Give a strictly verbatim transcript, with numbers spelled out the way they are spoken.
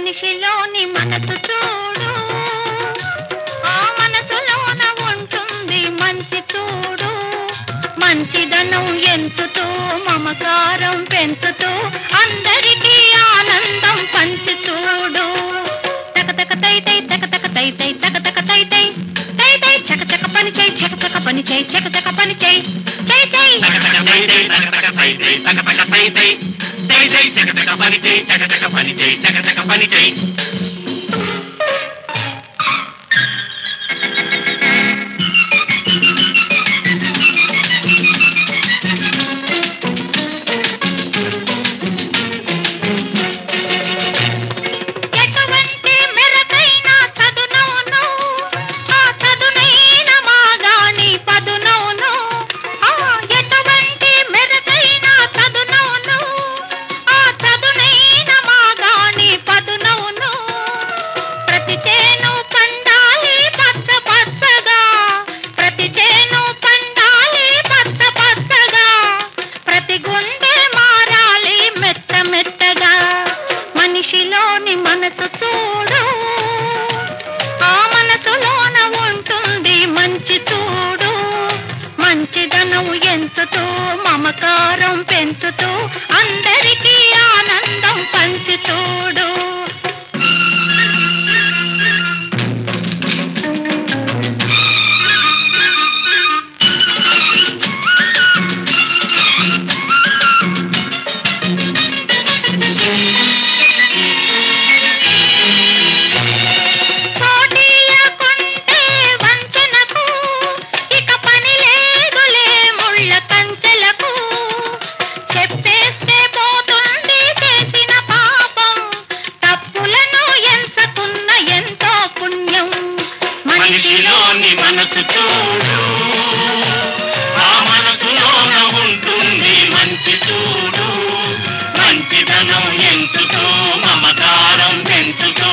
మనిషిలోని మనసు చూడు, ఆ మనసులోన ఉంటుంది మంచి చూడు. మంచిదనం ఎంచుతూ మమకారం పెంచుతూ అందరికీ ఆనందం పంచి చూడు. తక తై తై తక తక తై తై తక తక తై తై తై తై చక చక పని చేయి చక చక పని చేయి చక చక పని చేయి తై తై తక తక తై తై తక తక తై తై తక తక తై తై తై తై చక చక పని చేయి చక చక పని చేయి చక చక పని చేయి. మనిషిలోని మనసు చూడు, ఆ మనసులోన ఉంటుంది మంచి చూడు. మంచిదనం ఎంచుతూ మమకారం పెంచుతూ అందరికీ ఆనందం పంచి చూడు. మనిషిలోని మనసు చూడు, ఆ మనసులోన ఉంటుంది మంచి చూడు. మంచిదనం ఎంచుతూ మమకారం పెంచుతూ